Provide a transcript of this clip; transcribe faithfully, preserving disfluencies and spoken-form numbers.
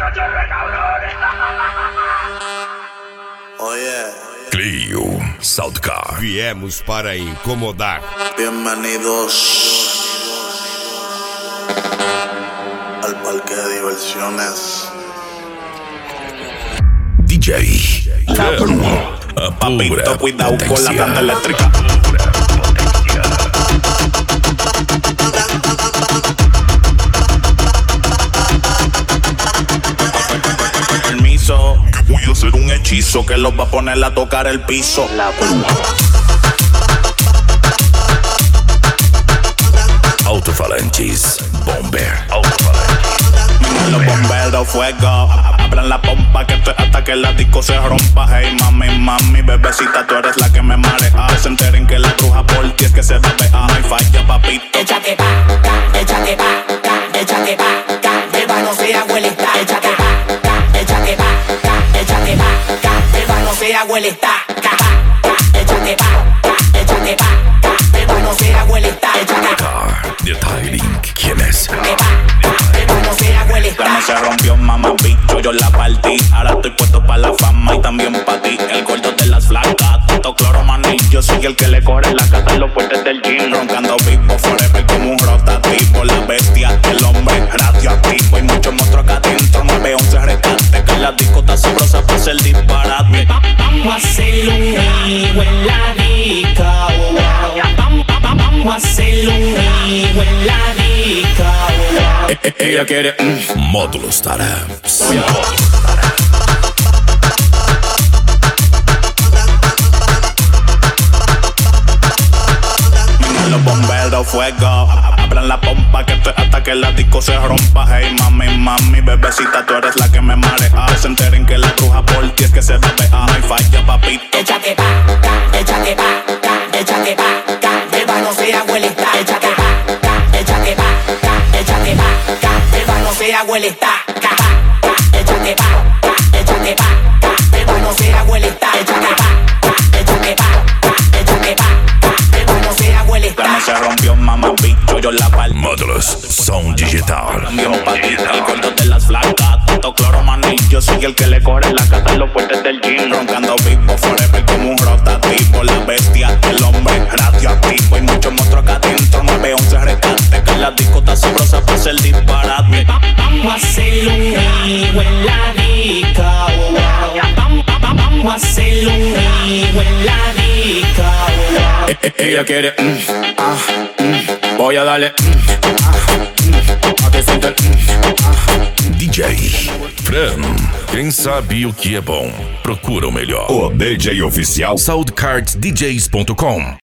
Oye, Clio, Soundcar. Viemos para incomodar. bienvenidos al parque de diversiones. D J. Papito, cuidado con la planta eléctrica. Permiso, voy a hacer un hechizo que los va a poner a tocar el piso. La Altofalantes Bomber. Los bomberos, fuego, abran la pompa que esto es hasta que la disco se rompa. Hey mami, mami, bebecita, tú eres la que me marea. Se enteren que la bruja por ti es que se va a ver. No hay falla, papito. Échate pa, ca, échate pa, ca, échate pa, ca, beba no sea abuelita. Échate pa, ca, échate pa, ca, échate pa, ca, beba no sea abuelita. Ca, ca, échate pa, ca, échate pa, ca, beba no sea abuelita. Échate pa, Car Detailing. ¿Quién es? beba no sea abuelita. La no se rompió, mamá, bicho, yo la partí. Ahora estoy puesto para la fama y también para ti. El gordo de las flacas, tanto cloro, maní. Yo soy el que le corre la casa en los puertos del gym. Roncando vivo, forever como un rotativo. La bestia, el hombre radioactivo. Hay muchos monstruos acá adentro, nueve once rescate. Que la disco está sabrosa para hacer disparate. Vamos a hacer un río en la disco. Vamos a hacer un río en la disco. Eh, eh, ella quiere mm. Módulo Startups. Los bomberos, fuego, abran la pompa que esto es hasta que la disco se rompa. Hey mami, mami, bebecita, tú eres la que me marea. Se enteren que la bruja por ti es que se va a ver. No hay falla, papito. Échate pa, ca, échate pa, ca, échate pa, ca, beba no sea abuelita. Échate pa, ca, échate pa, ca, échate pa, ca, beba no sea abuelita. Ca, ca, échate pa, ca, échate pa, ca, beba no sea abuelita. Échate pa, ca, échate pa, ca, échate pa, ca, beba no sea abuelita. La no se rompió, mamá, bicho, yo la partí. Módulos Sound Digital. También para ti, el gordo de las flacas, tanto cloro, maní. Yo soy el que le corre la casa en los puertos del gym. Roncando vivo, forever como un rotativo. La bestia, el hombre radioactivo. Hay muchos monstruos acá adentro, nueve once rescate. Que la disco está sabrosa para hacer disparate. Vamos a hacer un río en la disco. Vamos a hacer un río en la disco. Eh, eh, ella quiere mm, ah, mm, voy a darle mm, ah, mm, a que sienten mm, ah. D J Fran. Quem sabe o que é bom, procura o melhor. O D J oficial soundcard d js ponto com